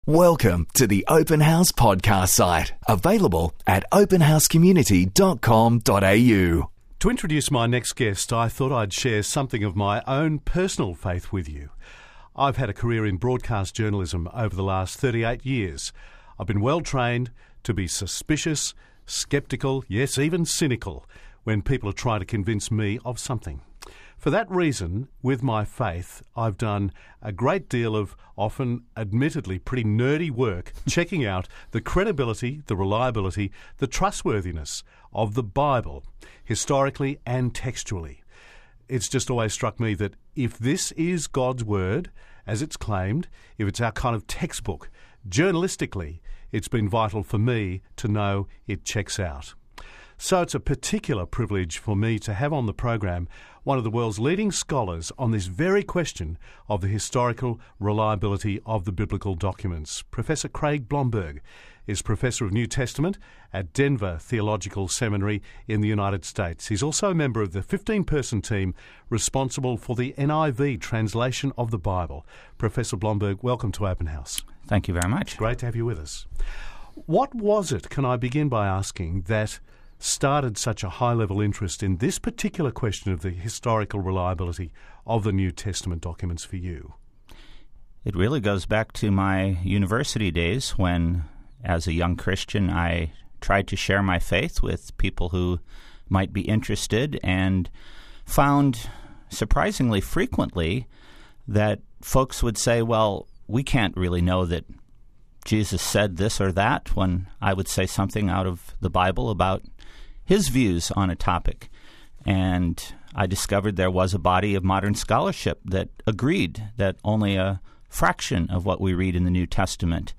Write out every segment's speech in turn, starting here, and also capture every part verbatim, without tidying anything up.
Welcome to the Open House podcast site, available at open house community dot com dot a u. To introduce my next guest, I thought I'd share something of my own personal faith with you. I've had a career in broadcast journalism over the last thirty-eight years. I've been well trained to be suspicious, sceptical, yes, even cynical, when people are trying to convince me of something. For that reason, with my faith, I've done a great deal of often admittedly pretty nerdy work checking out the credibility, the reliability, the trustworthiness of the Bible, historically and textually. It's just always struck me that if this is God's word, as it's claimed, if it's our kind of textbook, journalistically, it's been vital for me to know it checks out. So it's a particular privilege for me to have on the program one of the world's leading scholars on this very question of the historical reliability of the biblical documents. Professor Craig Blomberg is Professor of New Testament at Denver Theological Seminary in the United States. He's also a member of the fifteen-person team responsible for the N I V translation of the Bible. Professor Blomberg, welcome to Open House. Thank you very much. Great to have you with us. What was it, can I begin by asking, that started such a high-level interest in this particular question of the historical reliability of the New Testament documents for you? It really goes back to my university days when, as a young Christian, I tried to share my faith with people who might be interested, and found surprisingly frequently that folks would say, well, we can't really know that Jesus said this or that, when I would say something out of the Bible about his views on a topic. And I discovered there was a body of modern scholarship that agreed that only a fraction of what we read in the New Testament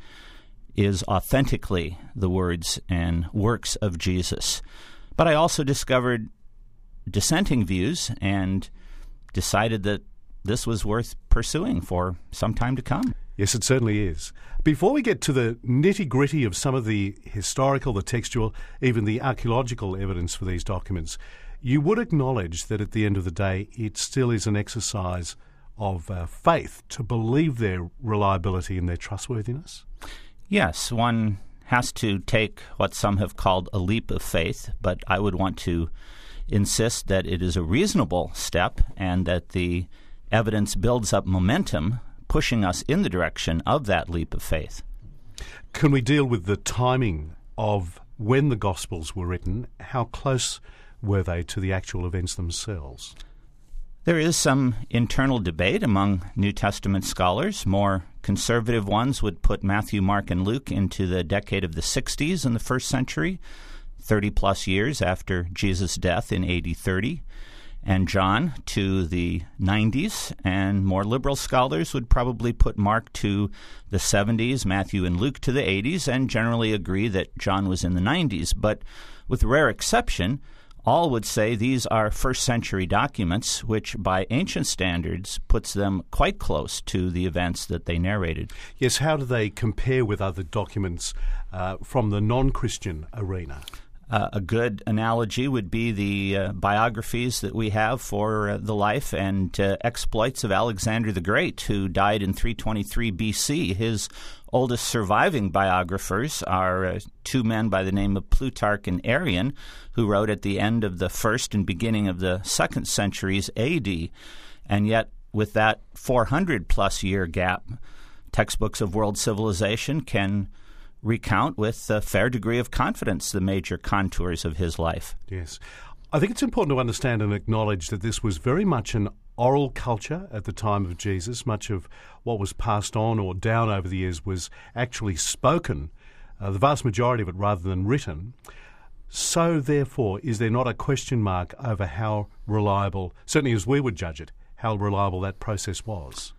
is authentically the words and works of Jesus. But I also discovered dissenting views and decided that this was worth pursuing for some time to come. Yes, it certainly is. Before we get to the nitty-gritty of some of the historical, the textual, even the archaeological evidence for these documents, you would acknowledge that at the end of the day, it still is an exercise of uh, faith to believe their reliability and their trustworthiness? Yes, one has to take what some have called a leap of faith, but I would want to insist that it is a reasonable step and that the evidence builds up momentum, pushing us in the direction of that leap of faith. Can we deal with the timing of when the Gospels were written? How close were they to the actual events themselves? There is some internal debate among New Testament scholars. More conservative ones would put Matthew, Mark, and Luke into the decade of the sixties in the first century, thirty-plus years after Jesus' death in A D thirty. And John to the nineties, and more liberal scholars would probably put Mark to the seventies, Matthew and Luke to the eighties, and generally agree that John was in the nineties. But with rare exception, all would say these are first-century documents, which by ancient standards puts them quite close to the events that they narrated. Yes, how do they compare with other documents uh, from the non-Christian arena? Uh, a good analogy would be the uh, biographies that we have for uh, the life and uh, exploits of Alexander the Great, who died in three twenty-three B C. His oldest surviving biographers are uh, two men by the name of Plutarch and Arrian, who wrote at the end of the first and beginning of the second centuries A D. And yet, with that four hundred plus year gap, textbooks of world civilization can recount with a fair degree of confidence the major contours of his life. Yes. I think it's important to understand and acknowledge that this was very much an oral culture at the time of Jesus. Much of what was passed on or down over the years was actually spoken, uh, the vast majority of it rather than written. So, therefore, is there not a question mark over how reliable, certainly as we would judge it, how reliable that process was?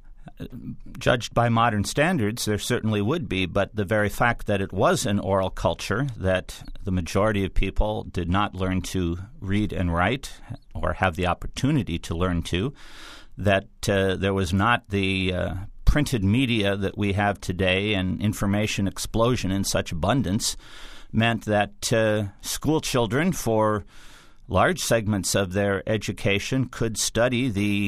Judged by modern standards, there certainly would be, but the very fact that it was an oral culture, that the majority of people did not learn to read and write or have the opportunity to learn to, that uh, there was not the uh, printed media that we have today and information explosion in such abundance, meant that uh, school children, for large segments of their education, could study the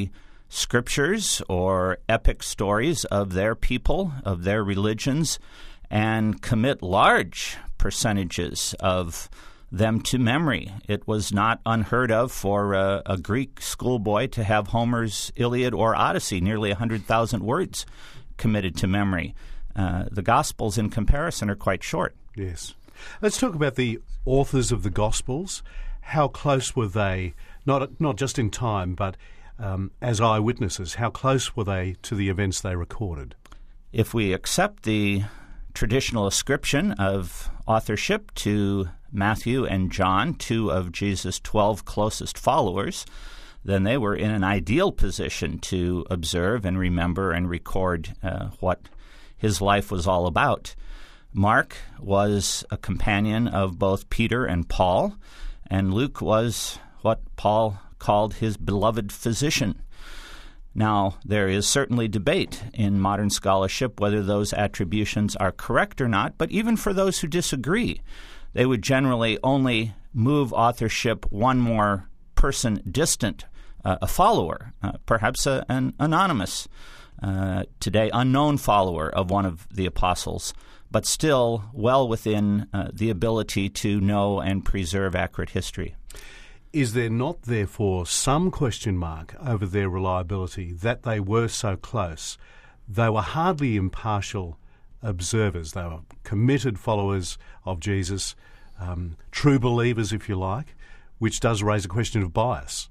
scriptures or epic stories of their people, of their religions, and commit large percentages of them to memory. It was not unheard of for a, a Greek schoolboy to have Homer's Iliad or Odyssey, nearly one hundred thousand words, committed to memory. Uh, the Gospels, in comparison, are quite short. Yes. Let's talk about the authors of the Gospels. How close were they, not not just in time, but um, as eyewitnesses, how close were they to the events they recorded? If we accept the traditional ascription of authorship to Matthew and John, two of Jesus' twelve closest followers, then they were in an ideal position to observe and remember and record uh, what his life was all about. Mark was a companion of both Peter and Paul, and Luke was what Paul called his beloved physician. Now, there is certainly debate in modern scholarship whether those attributions are correct or not, but even for those who disagree, they would generally only move authorship one more person distant, uh, a follower, uh, perhaps a, an anonymous, uh, today unknown follower of one of the apostles, but still well within uh, the ability to know and preserve accurate history. Is there not, therefore, some question mark over their reliability that they were so close? They were hardly impartial observers. They were committed followers of Jesus, um, true believers, if you like, which does raise a question of bias.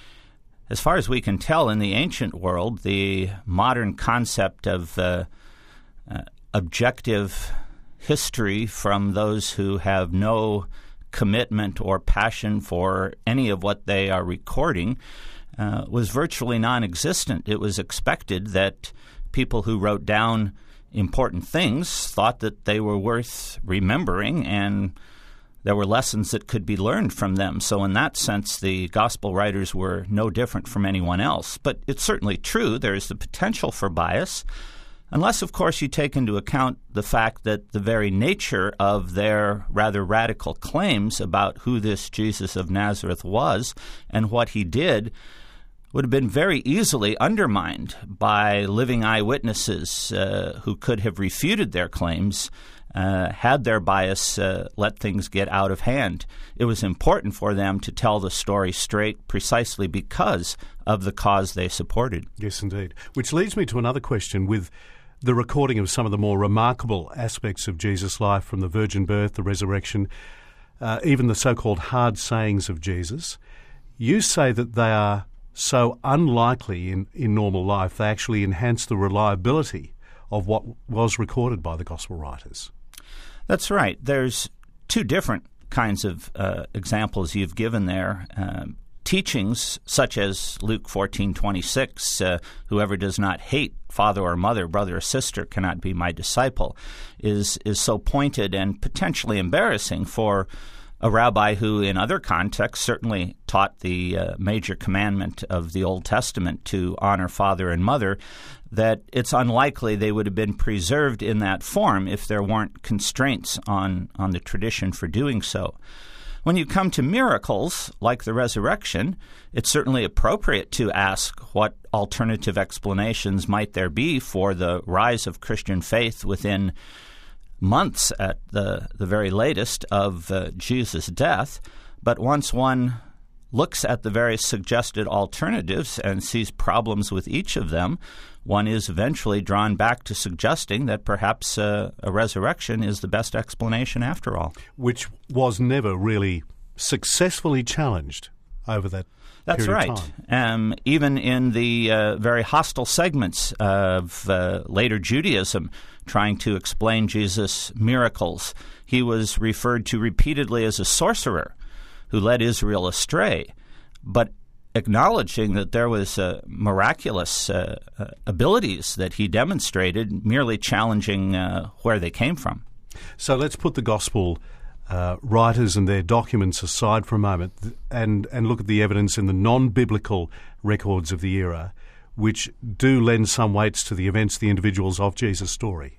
As far as we can tell, in the ancient world, the modern concept of uh, uh, objective history from those who have no commitment or passion for any of what they are recording uh, was virtually non-existent. It was expected that people who wrote down important things thought that they were worth remembering, and there were lessons that could be learned from them. So in that sense, the gospel writers were no different from anyone else. But it's certainly true there is the potential for bias, unless, of course, you take into account the fact that the very nature of their rather radical claims about who this Jesus of Nazareth was and what he did would have been very easily undermined by living eyewitnesses uh, who could have refuted their claims uh, had their bias uh, let things get out of hand. It was important for them to tell the story straight precisely because of the cause they supported. Yes, indeed. Which leads me to another question with the recording of some of the more remarkable aspects of Jesus' life, from the virgin birth, the resurrection, uh, even the so-called hard sayings of Jesus. You say that they are so unlikely in, in normal life, they actually enhance the reliability of what was recorded by the gospel writers. That's right. There's two different kinds of uh, examples you've given there. Um, teachings such as Luke fourteen twenty-six, uh, whoever does not hate father or mother, brother or sister cannot be my disciple, is is so pointed and potentially embarrassing for a rabbi who in other contexts certainly taught the uh, major commandment of the Old Testament to honor father and mother, that it's unlikely they would have been preserved in that form if there weren't constraints on, on the tradition for doing so. When you come to miracles like the resurrection, it's certainly appropriate to ask what alternative explanations might there be for the rise of Christian faith within months at the, the very latest of uh, Jesus' death. But once one looks at the various suggested alternatives and sees problems with each of them, one is eventually drawn back to suggesting that perhaps uh, a resurrection is the best explanation after all. Which was never really successfully challenged over that That's period right. of time. Um, even in the uh, very hostile segments of uh, later Judaism trying to explain Jesus' miracles, he was referred to repeatedly as a sorcerer who led Israel astray, but acknowledging that there was uh, miraculous uh, uh, abilities that he demonstrated, merely challenging uh, where they came from. So let's put the gospel uh, writers and their documents aside for a moment and, and look at the evidence in the non-biblical records of the era, which do lend some weights to the events, the individuals of Jesus' story.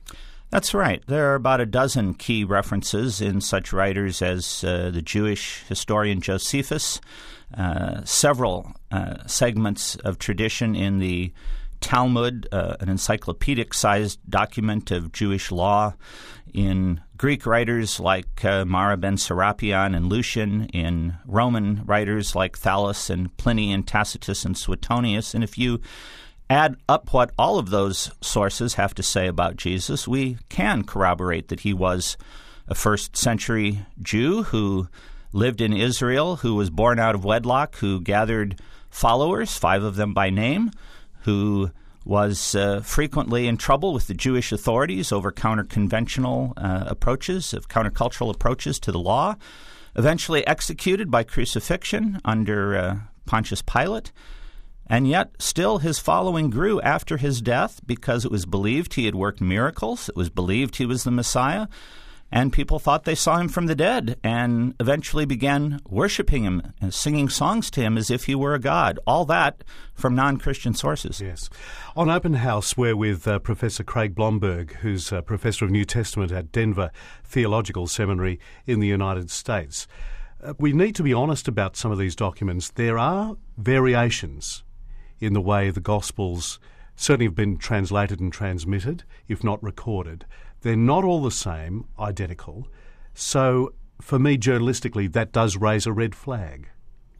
That's right. There are about a dozen key references in such writers as uh, the Jewish historian Josephus, uh, several uh, segments of tradition in the Talmud, uh, an encyclopedic-sized document of Jewish law, in Greek writers like uh, Mara ben Serapion and Lucian, in Roman writers like Thallus and Pliny and Tacitus and Suetonius. And if you add up what all of those sources have to say about Jesus, we can corroborate that he was a first-century Jew who lived in Israel, who was born out of wedlock, who gathered followers, five of them by name, who was uh, frequently in trouble with the Jewish authorities over counter-conventional uh, approaches, of countercultural approaches to the law, eventually executed by crucifixion under uh, Pontius Pilate. And yet still his following grew after his death because it was believed he had worked miracles. It was believed he was the Messiah. And people thought they saw him from the dead and eventually began worshiping him and singing songs to him as if he were a god. All that from non-Christian sources. Yes. On Open House, we're with uh, Professor Craig Blomberg, who's a professor of New Testament at Denver Theological Seminary in the United States. Uh, we need to be honest about some of these documents. There are variations in the way the Gospels certainly have been translated and transmitted, if not recorded. They're not all the same, identical. So, for me, journalistically, that does raise a red flag.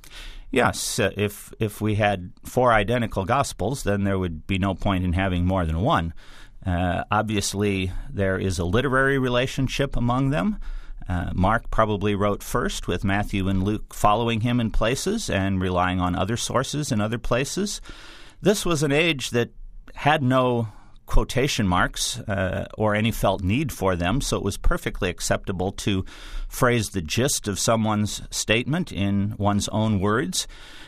Yes. Uh, if if we had four identical Gospels, then there would be no point in having more than one. Uh, obviously, there is a literary relationship among them. Uh, Mark probably wrote first, with Matthew and Luke following him in places and relying on other sources in other places. This was an age that had no quotation marks uh, or any felt need for them, so it was perfectly acceptable to phrase the gist of someone's statement in one's own words,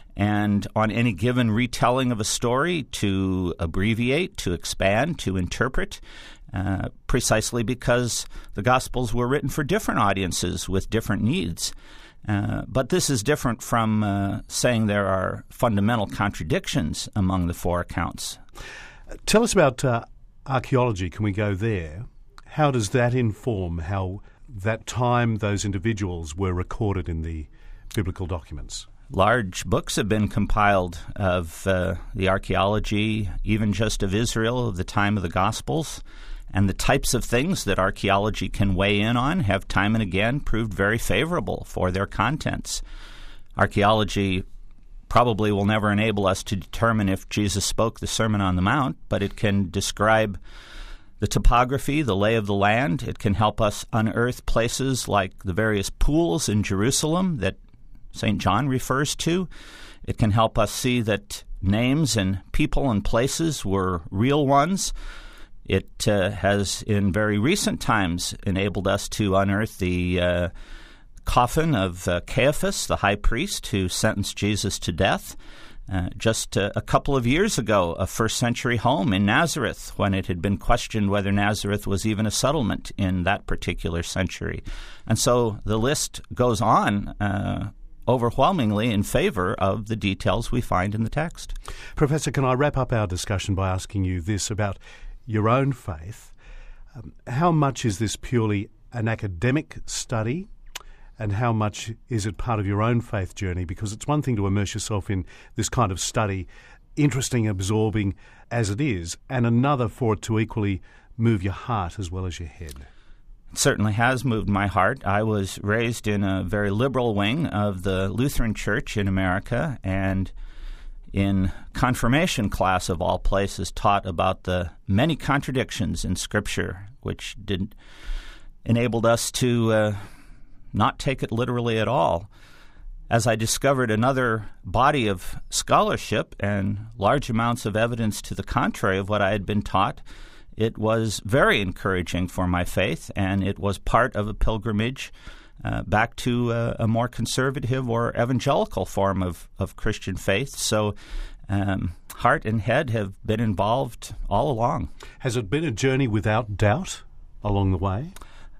and on any given retelling of a story to abbreviate, to expand, to interpret, uh, precisely because the Gospels were written for different audiences with different needs. Uh, but this is different from uh, saying there are fundamental contradictions among the four accounts. Tell us about uh, archaeology. Can we go there? How does that inform how that time those individuals were recorded in the biblical documents? Large books have been compiled of uh, the archaeology, even just of Israel, of the time of the Gospels. And the types of things that archaeology can weigh in on have time and again proved very favorable for their contents. Archaeology probably will never enable us to determine if Jesus spoke the Sermon on the Mount, but it can describe the topography, the lay of the land. It can help us unearth places like the various pools in Jerusalem that Saint John refers to. It can help us see that names and people and places were real ones. It uh, has, in very recent times, enabled us to unearth the uh, coffin of uh, Caiaphas, the high priest who sentenced Jesus to death. Uh, just uh, a couple of years ago, a first-century home in Nazareth, when it had been questioned whether Nazareth was even a settlement in that particular century. And so the list goes on uh, overwhelmingly in favor of the details we find in the text. Professor, can I wrap up our discussion by asking you this about your own faith? Um, how much is this purely an academic study, and how much is it part of your own faith journey? Because it's one thing to immerse yourself in this kind of study, interesting, absorbing as it is, and another for it to equally move your heart as well as your head. It certainly has moved my heart. I was raised in a very liberal wing of the Lutheran Church in America, and in confirmation class of all places taught about the many contradictions in Scripture, which did enabled us to uh, not take it literally at all. As I discovered another body of scholarship and large amounts of evidence to the contrary of what I had been taught, it was very encouraging for my faith, and it was part of a pilgrimage Uh, back to uh, a more conservative or evangelical form of, of Christian faith. So um, heart and head have been involved all along. Has it been a journey without doubt along the way?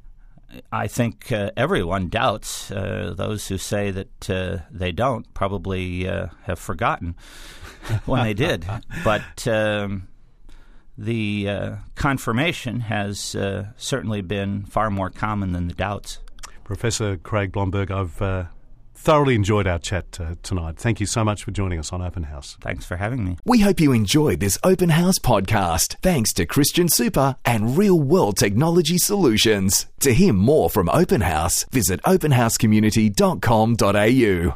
I think uh, everyone doubts. Uh, those who say that uh, they don't probably uh, have forgotten when they did. But um, the uh, confirmation has uh, certainly been far more common than the doubts. Professor Craig Blomberg, I've uh, thoroughly enjoyed our chat uh, tonight. Thank you so much for joining us on Open House. Thanks for having me. We hope you enjoyed this Open House podcast, thanks to Christian Super and Real World Technology Solutions. To hear more from Open House, visit open house community dot com dot a u.